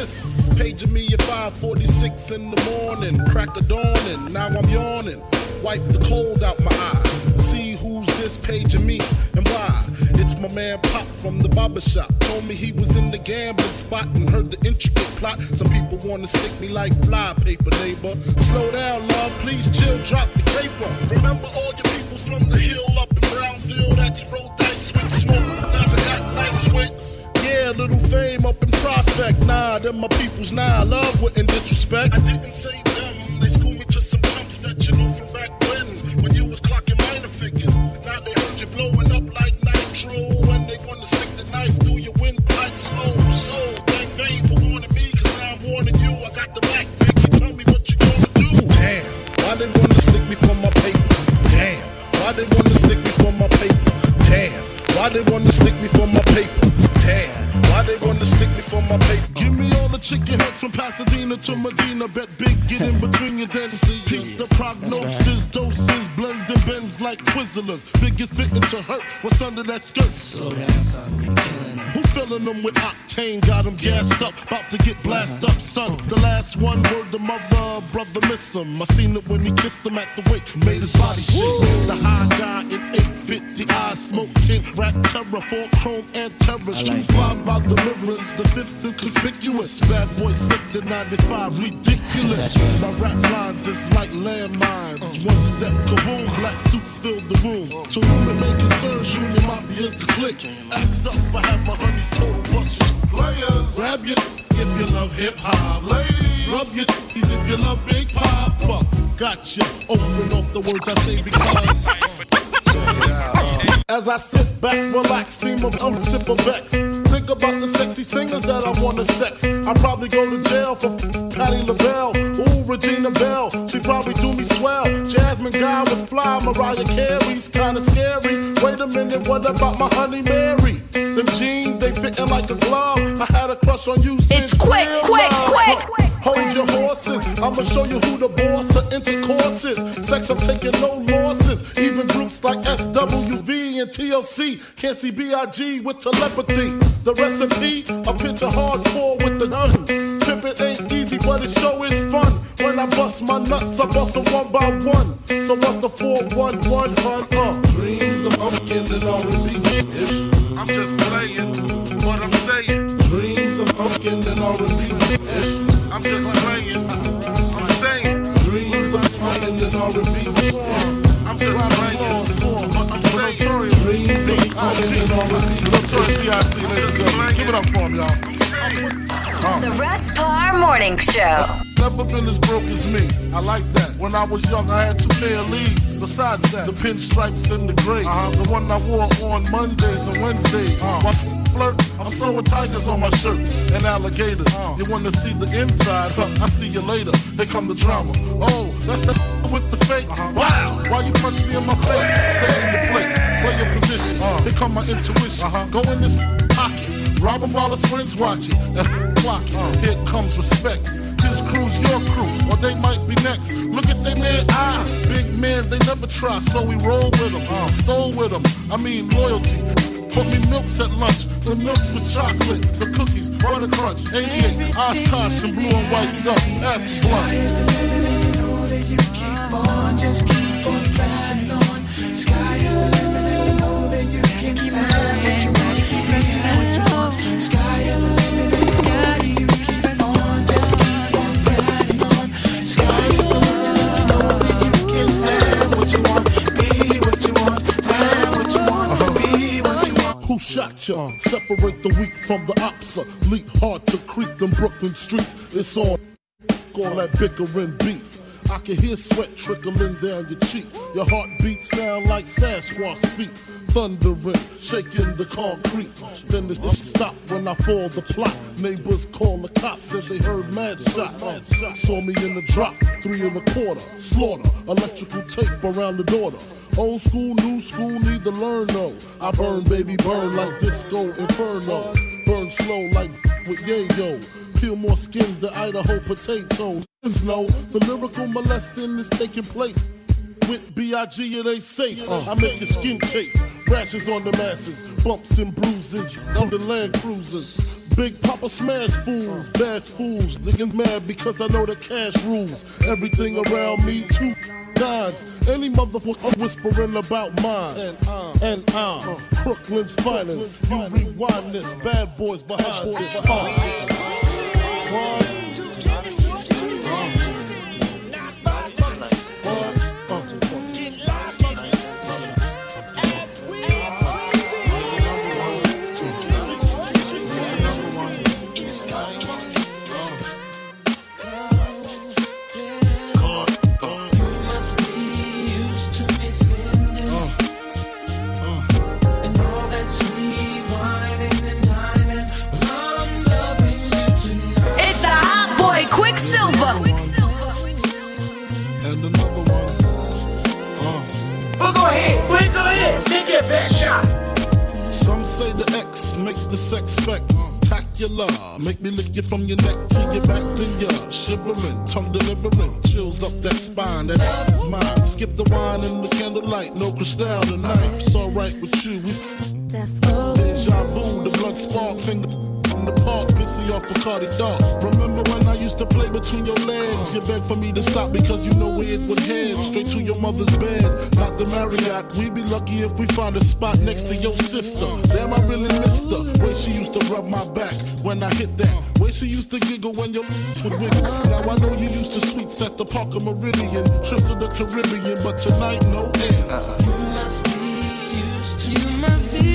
this? Paging me at 5:46 in the morning. Crack of dawning, now I'm yawning. Wipe the cold out my eye. See who's this paging me and why. It's my man Pop from the barber shop. Told me he was in the gambling spot and heard the intricate plot. Some people wanna stick me like fly paper, neighbor. Slow down, love, please chill, drop the caper. Remember all your peoples from the hill up in Brownsville that you rolled dice with, smoke that's I got nice with. Yeah, little fame up in Prospect. Nah, them my peoples, nah, love wouldn't disrespect. I didn't say them, they schooled me to some chumps that you knew from back when you was clocking minor figures. Now they heard you blowing up like nitro, and they wanna stick the knife through your windpipe slow. So, thank fame for warning me, cause now I'm warning you. I got the back, Biggie, tell me what you gonna do. Damn, why they wanna stick me for my paper? Damn, why they wanna stick me for my paper? Damn, why they wanna stick me for my paper? Damn, why they wanna stick me for my paper? Give me all the chicken heads from Pasadena to Medina. Bet big, get in between your then. Peep the prognosis, doses, blends and bends like Twizzlers. Biggest fitting to hurt, what's under that skirt? Slow down, son, you killing it. Who filling them with octane? Got them gassed up, about to get blasted up, son. The last one, word the mother, brother miss him. I seen it when he kissed him at the wake, made his body shake. The high guy in 850, eyes smoke tint, rap terror, 4 chrome and terrors. True five by the mirrors, the fifth is conspicuous. Bad boy slipped in 95, ridiculous. My rap lines is like landmines. One step, kaboom, black suits fill the room. To whom it may concern, Junior Mafia is the click. Act up, I have my honeys total busters. Players, grab your if you love hip hop. Ladies, rub your if you love Big Papa. Gotcha, open off the words I say because. As I sit back, relax, steam of sip of Vex. Think about the sexy singers that I wanna sex. I probably go to jail for Patti LaBelle. Ooh, Regina Belle, she probably do me swell. Jasmine Guy was fly, Mariah Carey's kinda scary. Wait a minute, what about my honey Mary? Them jeans, they fitting like a glove. I had a crush on you. It's quick. Hold your horses, I'ma show you who the boss of intercourse is. Sex, I'm taking no losses. Even groups like SWV and TLC can't see B.I.G. with telepathy. The recipe, a picture hardcore with the gun. Pimpin' ain't easy, but it sure is fun. When I bust my nuts, I bust them one by one. So what's the 411, hun? Dreams of killing R&B. I'm just playing what I'm saying. Dreams of killing R&B. I'm just playing. I'm saying. Dreams of killing R&B. I'm just playing. What I'm saying. Dreams of killing R&B. Notorious B.I.G. ladies and gentlemen. Give it up for him, y'all. The Russ Morning Show. Never been as broke as me. I like that. When I was young, I had 2 pair of leaves. Besides that, the pinstripes and the gray. The one I wore on Mondays and Wednesdays. While flirt, I'm sewing tigers on my shirt and alligators. You wanna see the inside? Huh, I see you later. Here come the drama. Oh, that's the with the fake. Wow, why you punch me in my face? Stay in your place, play your position. Here come my intuition. Go in this pocket, rob him while his friends watching. Clock it. Here comes respect. His crew's your crew, or they might be next. Look at they man, big man, they never try, so we roll with them, stole with them. I mean loyalty. Put me milks at lunch, the milks with chocolate, the cookies, butter crunch, 88, Oshkosh and blue and white duck. Ask Sky is the limit, and you know that you keep on, just keep on pressing on. Sky is the limit, and you know that you can have what you want, be what you want. Sky is the limit, and you know that you keep on, just keep on pressing on. Sky is the limit, and you know that you can have what you want, be what you want, have what you want, be what you want. Who shot ya? Separate the weak from the opsa. Leap hard to creep them Brooklyn streets. It's on all that bickering beef. I can hear sweat trickling down your cheek. Your heartbeat sound like Sasquatch feet. Thundering, shaking the concrete. Then it stop when I fall the plot. Neighbors call the cops, said they heard mad shots. Saw me in the drop, 3 1/4. Slaughter, electrical tape around the daughter. Old school, new school, need to learn though. I burn, baby, burn like disco inferno. Burn slow like with yayo. Peel more skins than Idaho potato. No, the lyrical molesting is taking place. With B.I.G. it ain't safe. I make your skin chafe. Rashes on the masses, bumps and bruises on the Land Cruisers. Big Papa smash fools, bash fools. Niggas mad because I know the cash rules. Everything around me, too. Nines. Any motherfucker whispering about mine. And I'm Brooklyn's finest. You rewind this, bad boys behind this. Some say the X make the sex spectacular. Make me lick you from your neck to your back, then you're shivering, tongue delivering, chills up that spine. That is mine. Skip the wine and the candlelight, no crystal tonight. It's alright with you. Deja vu, the blood spark, finger in the park, pissy off Bacardi Dark. Remember when I used to play between your legs? You begged for me to stop because you know where it would head. Straight to your mother's bed, not the Marriott. We'd be lucky if we found a spot next to your sister. Damn, I really missed her. Way she used to rub my back when I hit that. Way she used to giggle when your would wiggle. Now I know you used to sweets at the Parker Meridian, trips to the Caribbean, but tonight no ends. You must be used to. You must be.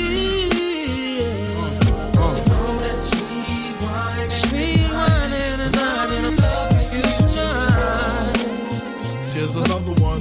Here's another one.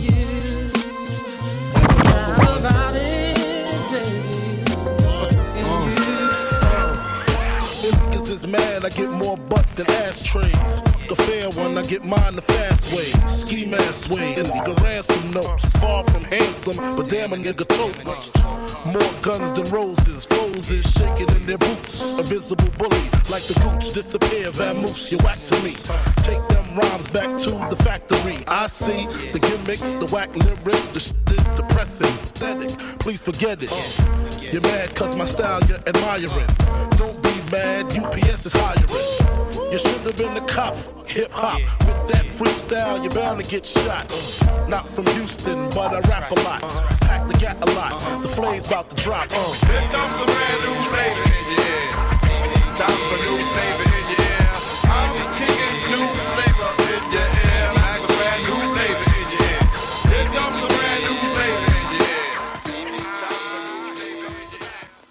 Niggas is mad, I get more butt than ashtrays. Fuck a fair one, I get mine the fast way. Ski mask way, and the ransom notes. Far from handsome, but damn a nigga tote much. More guns than roses, foes is shaking in their boots. A visible bully, like the gooch, disappear, vamoose, you whack to me. Take them rhymes back to the factory. I see the gimmicks, the whack lyrics, the shit is depressing, pathetic. Please forget it. You're mad cause my style you're admiring. Don't be mad, UPS is hiring. You should have been a cop, hip hop. With that freestyle, you're bound to get shot. Not from Houston, but I rap a lot. Pack the gat a lot, the flame's about to drop. Here comes a brand new flavor in your ear. Time for new flavor in your ear. I'm just kicking new flavor in your ear. Like a brand new flavor in your ear. Here comes a brand new flavor in your ear. Time for new flavor in your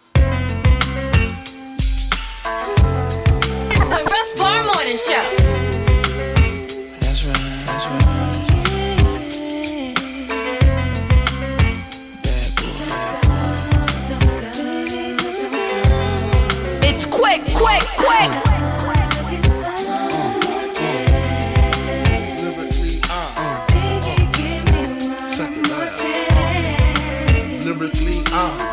ear. It's the Russ Bar Morning Show. That's right, that's right. It's quick, quick, quick. Lyrically,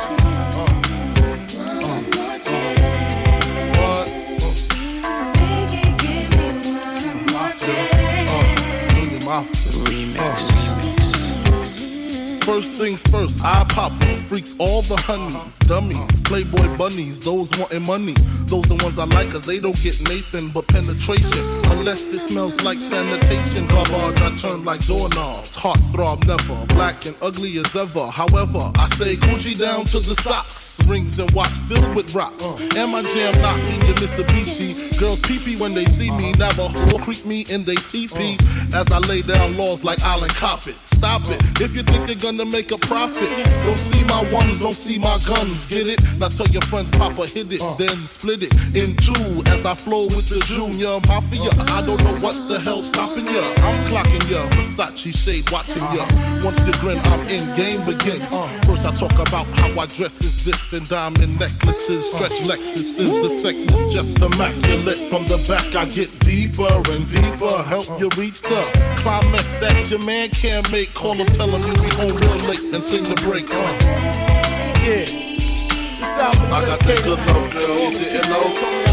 First things first, I pop up, freaks all the honeys, dummies, playboy bunnies, those wanting money. Those the ones I like cause they don't get Nathan but penetration. Unless it smells like sanitation. Garbage I turn like doorknobs. Heart throb never, black and ugly as ever. However, I stay Gucci down to the socks. Rings and watch filled with rocks. And my jam knocking your Mitsubishi. Girls pee-pee when they see me. Never will creep me in they TP. As I lay down laws like Island Coppet. Stop it, if you think you're gonna make a profit. Don't see my ones, don't see my guns. Get it? Now tell your friends Papa hit it. Then split it in two as I flow with the Junior Mafia. I don't know what the hell's stopping ya. I'm clocking ya, Versace shade watching ya. Once you grin, I'm in, game begin. First I talk about how I dress is this and diamond necklaces, stretch Lexuses. The sex is just immaculate. From the back I get deeper and deeper. Help you reach the climax that your man can't make. Call him, tell him you be home real late and sing the break. Yeah. I got that good love, girl, you didn't know.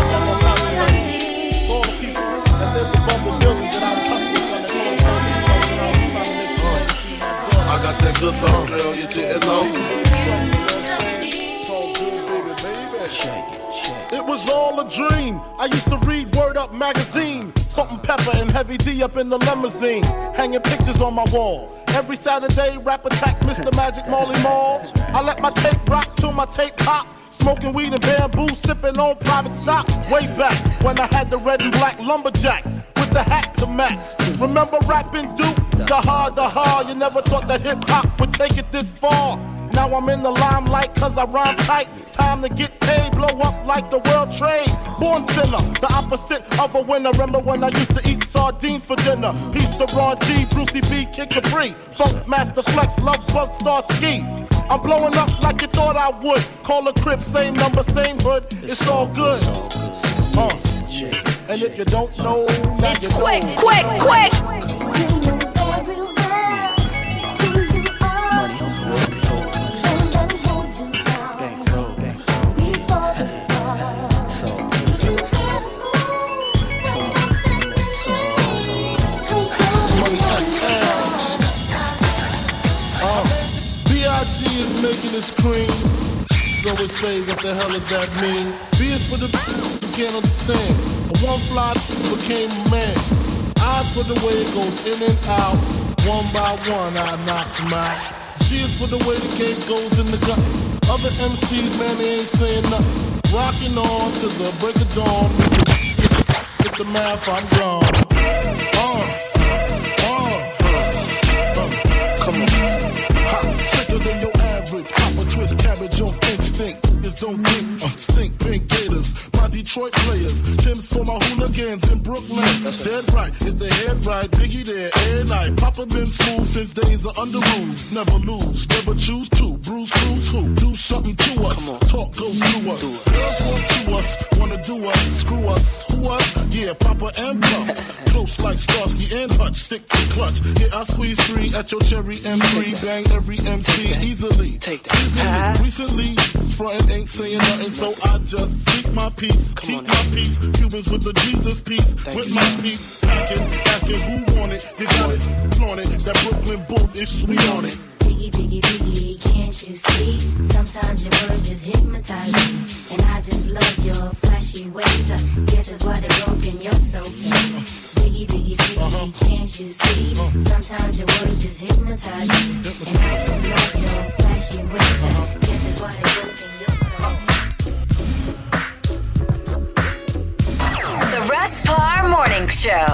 All the people that live above the building that I was hustling when they called. I got that good love, girl, you didn't know. Shake it. It was all a dream. I used to read Word Up magazine. Salt and Pepper and Heavy D up in the limousine. Hanging pictures on my wall. Every Saturday, Rap Attack, Mr. Magic, Marley Marl. I let my tape rock till my tape pop. Smoking weed and bamboo, sipping on private stock. Way back when I had the red and black lumberjack with the hat to match. Remember rapping Duke? The hard, you never thought that hip hop would take it this far. Now I'm in the limelight cause I rhyme tight. Time to get paid, blow up like the world trade. Born sinner, the opposite of a winner. Remember when I used to eat sardines for dinner? Peace to Ron G, Brucey B, Kid Capri, Funk Master Flex, Love Bug, Star Ski. I'm blowing up like you thought I would. Call a crib, same number, same hood. It's all good. And if you don't know, now It's you quick, know. quick. B.I.G. is making it scream. Always say, what the hell does that mean? B is for the who can't understand. A one fly became a man. Eyes for the way it goes in and out. One by one, I knocks him out. G is for the way the game goes in the gut. Other MCs, man, they ain't saying nothing. Rocking on to the break of dawn. Get the math, I'm gone. Come on. Sicker than your average. Papa twist cabbage off instinct. Niggas don't think, stink pink gators. My Detroit players. Tim's for my hooligans in Brooklyn. Dead right, if they head right, Biggie there, every night. Papa been smooth since days of under rules. Never lose, never choose to. Bruise, cruise, who? Do something to us. Talk, go through us. Girls want to us, wanna do us. Screw us, who us? Yeah, Papa and Puff. Close like Starsky and Hutch, stick to clutch. Yeah, I squeeze 3 at your cherry M3. Bang every MC easily. Recently, frontin' ain't saying nothing, so I just speak my peace. Keep my peace. Cubans with the Jesus peace. With my peace. Packing, asking who want it. You got it, flaunt it. That Brooklyn booth is sweet on it. Biggie, biggie, biggie, can't you see? Sometimes your words just hypnotize me. And I just love your flashy ways. I guess that's why they're broken, you're so fake. Biggie, biggie, biggie, can't you see? Sometimes your words just hypnotize me. And I just love your flashy ways. I guess that's why they're broken, you're so fake. The Russ Parr Morning Show.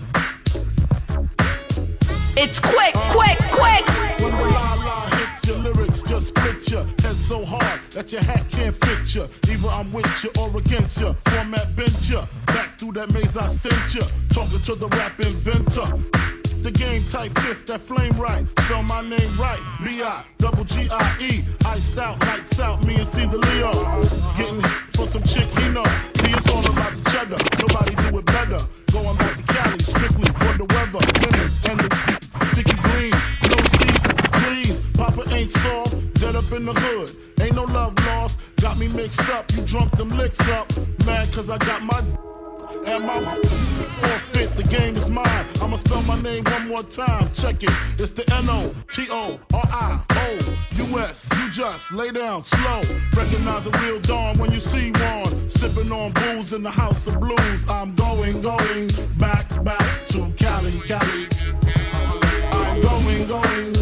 It's quick. When the la-la hits your lyrics, just picture head so hard that your hat can't fit you. Either I'm with you or against you. Format bench you. Back through that maze I sent you. Talking to the rap inventor. The game type fifth, that flame right. Spell my name right. B-I-double-G-I-E. Iced out, lights out, me and Caesar Leo. Getting for some chick, he know. He is all about the cheddar. Nobody do it better. Going back to Cali, strictly for the weather. Winning and the sticky green. No seat, please. Papa ain't soft, dead up in the hood. Ain't no love lost. Got me mixed up, you drunk them licks up. Mad cause I got my and my forfeit, the game is mine. I'ma spell my name one more time. Check it. It's the N-O-T-O-R-I-O-U-S. You just lay down slow. Recognize a real dawn when you see one. Sipping on booze in the house of blues. I'm going back to Cali. I'm going